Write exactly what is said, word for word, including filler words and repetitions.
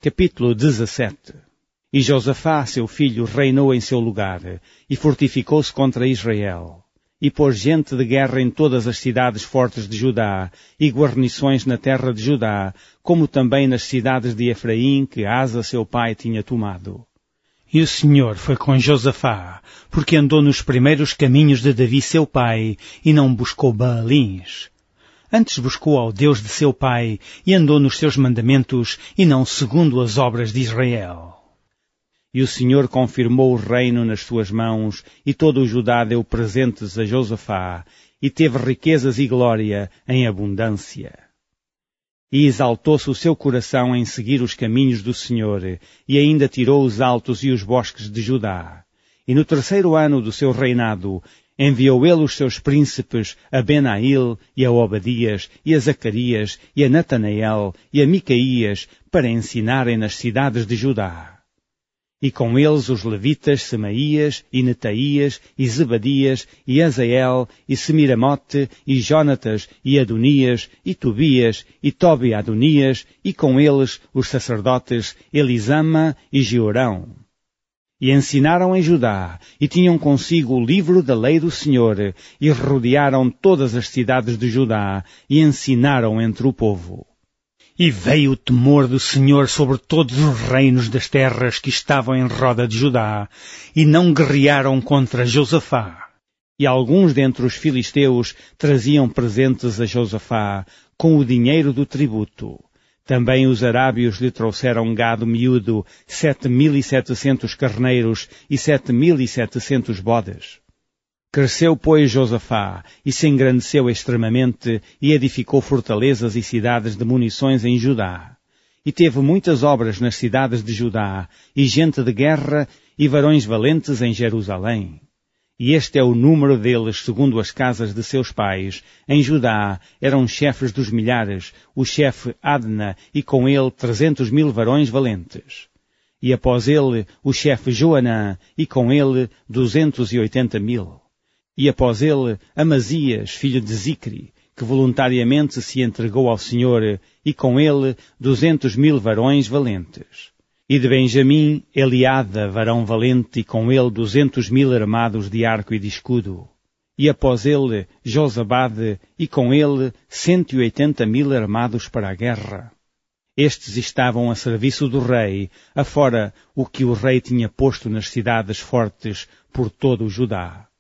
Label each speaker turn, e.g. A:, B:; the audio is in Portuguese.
A: Capítulo dezassete. E Josafá, seu filho, reinou em seu lugar, e fortificou-se contra Israel, e pôs gente de guerra em todas as cidades fortes de Judá, e guarnições na terra de Judá, como também nas cidades de Efraim, que Asa, seu pai, tinha tomado. E o Senhor foi com Josafá, porque andou nos primeiros caminhos de Davi, seu pai, e não buscou Baalins. Antes buscou ao Deus de seu pai, e andou nos seus mandamentos, e não segundo as obras de Israel. E o Senhor confirmou o reino nas suas mãos, e todo o Judá deu presentes a Josafá, e teve riquezas e glória em abundância. E exaltou-se o seu coração em seguir os caminhos do Senhor, e ainda tirou os altos e os bosques de Judá. E no terceiro ano do seu reinado, enviou ele os seus príncipes a Benail, e a Obadias, e a Zacarias, e a Natanael, e a Micaías, para ensinarem nas cidades de Judá. E com eles os levitas Semaías, e Netaías, e Zebadias, e Azael, e Semiramote, e Jonatas, e Adonias, e Tobias, e Tobi Adonias, e com eles os sacerdotes Elisama e Jeorão. E ensinaram em Judá, e tinham consigo o livro da lei do Senhor, e rodearam todas as cidades de Judá, e ensinaram entre o povo. E veio o temor do Senhor sobre todos os reinos das terras que estavam em roda de Judá, e não guerrearam contra Josafá. E alguns dentre os filisteus traziam presentes a Josafá, com o dinheiro do tributo. Também os arábios lhe trouxeram gado miúdo, sete mil e setecentos carneiros e sete mil e setecentos bodes. Cresceu, pois, Josafá, e se engrandeceu extremamente, e edificou fortalezas e cidades de munições em Judá. E teve muitas obras nas cidades de Judá, e gente de guerra, e varões valentes em Jerusalém. E este é o número deles, segundo as casas de seus pais. Em Judá eram chefes dos milhares, o chefe Adna, e com ele trezentos mil varões valentes. E após ele, o chefe Joanã, e com ele duzentos e oitenta mil. E após ele, Amazias, filho de Zicri, que voluntariamente se entregou ao Senhor, e com ele duzentos mil varões valentes. E de Benjamim, Eliada, varão valente, e com ele duzentos mil armados de arco e de escudo. E após ele, Josabade, e com ele cento e oitenta mil armados para a guerra. Estes estavam a serviço do rei, afora o que o rei tinha posto nas cidades fortes por todo o Judá.